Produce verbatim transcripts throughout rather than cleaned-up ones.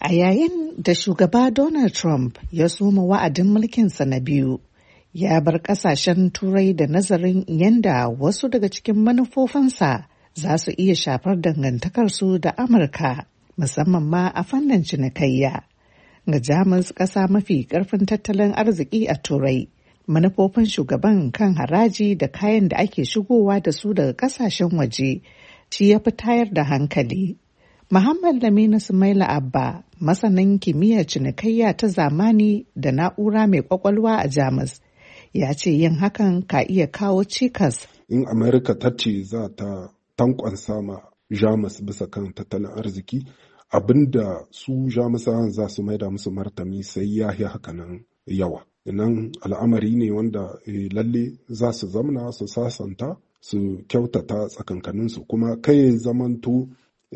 A yayin da shugaba Donald Trump ya soma wa'adin mulkinsa na biyu, ya bar ƙasashen Turai da nazarin yadda wasu daga cikin manufofinsa za su iya shafar dangantakarsu da Amurka, musamman ma a fannin cinikayya. Ga Jamus, ƙasa mafi ƙarfin tattalin arziki a Turai, manufofin shugaban kan haraji da kayan da ake shigowa da su daga ƙasashen waje shi ya fi tayar da hankali. Muhammad Laminu Sumaila Abba, masanin kimiyyar cinikayya ta zamani da na'ura mai kwakwalwa a Jamus, ya ce yin hakan ka iya kawo cikas. In Amerika ta ce za ta tankwan sama Jamus bisa kan tattalin arziki, abinda su Jamusawan za su maida musu martani sai ya yi hakanan yawa. Inan al'amari ne wanda e, lalle za su zamna su sasanta su kyautata tsakankaninsu, kuma kai zamanto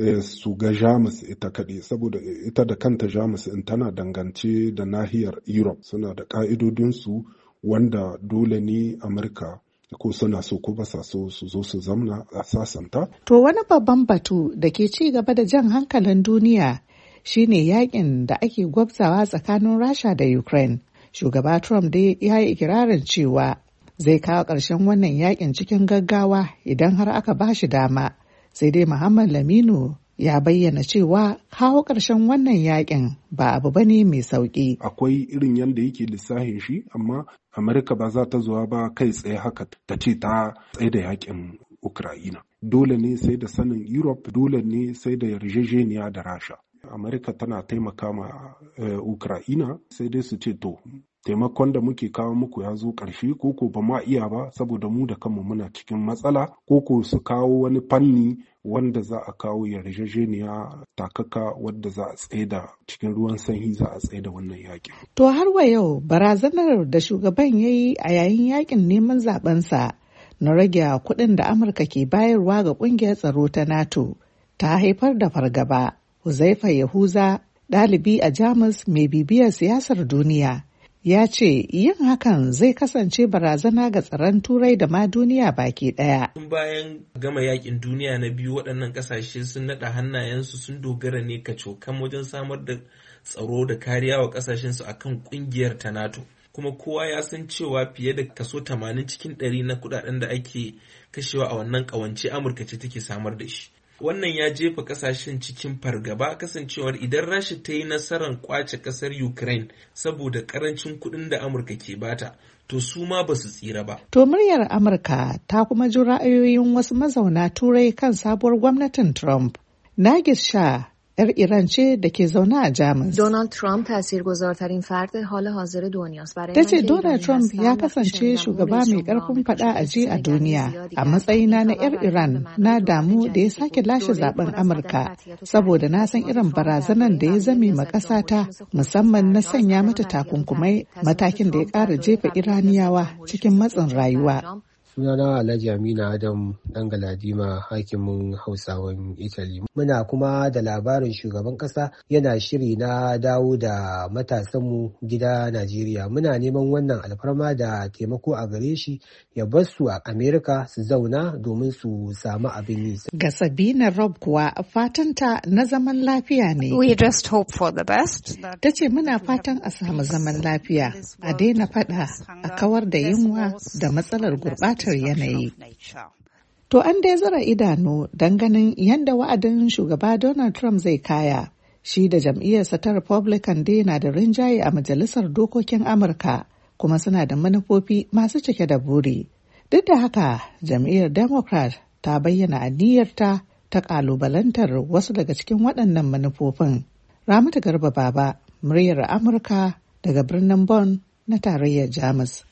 su ga Jamus ita kaɗai, saboda ita da kanta Jamus in tana dangance da nahiyar Europe, suna da ƙa'idodinsu wanda dole ne Amurka ko suna so ko basa so su zo su zamna a sasanta. To wani babban batu da ke ci gaba da jan hankalin duniya shine yakin da ake gwabzawa tsakanin Rasha da Ukraine. Shugaba Trump dai ya yi ikirarin cewa zai kawo ƙarshen wannan yakin cikin gaggawa idan har aka ba shi dama. Sai dai Muhammad Laminu ya bayyana cewa kawo ƙarshen wannan yakin ba abu bane mai sauƙi. Akwai irin yadda yake lissahin shi, amma Amurka ba za ta zuwa ba kai tsaye haka ta ce ta tsaye da yakin Ukraina. Dole ne sai da sanin Europe, dole ne sai da yarjejeniya da Rasha. Amurka tana taimaka ma uh, Ukraina, sai dai su ce to taimakon da muke kawo muku ya zo ƙarshe, koko ba ma iya ba saboda mu da kanmu muna cikin matsala, koko su kawo wani fanni wanda za a kawo yarjejeniya takaka wadda za a tsaida cikin ruwan sanyi za a tsaida wannan yakin. To har wa yau barazanar da shugaban ya yi a yayin yakin neman zabensa na rage kuɗin da Amurka ke bayarwa ga ƙungiyar tsaro ta NATO ta haifar da fargaba. Huzaifa Yahuza, ɗalibi a Jamus mai bibiyar siyasar duniya, ya ce yin hakan zai kasance barazana ga tsaron Turai da ma duniya baki ɗaya. Bayan gama yakin duniya na biyu, waɗannan ƙasashe sun naɗa hannayensu sun dogara ne kacokan wajen samar da tsaro da kariya wa ƙasashensu akan ƙungiyar ta NATO. Kuma kowa ya san cewa fiye da kaso tamanin cikin ɗari na kuɗaɗen da ake kashewa a wannan ƙawance Amurka ce take samar da shi. Wannan ya jefa kasashen cikin fargaba, kasancewar idan Rasha ta yi nasarar kwace kasar Ukraine saboda karancin kuɗin da Amurka ke bata, to su ma ba su tsira ba. To muryar Amurka ta kuma ji ra'ayoyin wasu mazauna Turai kan sabuwar gwamnatin Trump. Nagis Shah, 'yar Iran ce da ke zaune a Jamus. Donald Trump تاثیرگذارترین فرد حال حاضر دنیاست. Ta ce Donald Trump ya kasance shugaba mai ƙarfin faɗa a ji a duniya. A matsayina na 'yar Iran, na damu da ya sake lashe zaben Amurka, saboda na san irin barazanan da ya zame ma ƙasata, musamman na sanya mata takunkumai, matakin da ya ƙara jefa Iraniyawa cikin matsin rayuwa. Sunana Alhaji Amina Adam ɗan Galadima, hakimin Hausawan Italy. Muna kuma da labarin shugaban ƙasa yana shiri na dawo da matasanmu gida Najeriya. Muna neman wannan alfarma da taimako a gare shi ya bar su a Amerika su zauna domin su samu abin yi. Ga Sabina Rob kuwa fatanta na zaman lafiya ne. We just hope for the best. Ta ce muna fatan a samu zaman lafiya, a daina faɗa, a kawar da yunwa da matsalar gurɓata yanayi. To an dai zura idanu don ganin yadda wa'adin shugaba Donald Trump zai kaya. Shi da jam'iyyarsa ta Republican dai na da rinjaye a Majalisar Dokokin Amurka, kuma suna da manufofi masu cike da buri. Duk da haka, jam'iyyar Democrat ta bayyana aniyarta ta ƙalubalantar wasu daga cikin waɗannan manufofin. Ramatu Garba Baba, muryar Amurka daga birnin Bonn na tarayyar Jamus.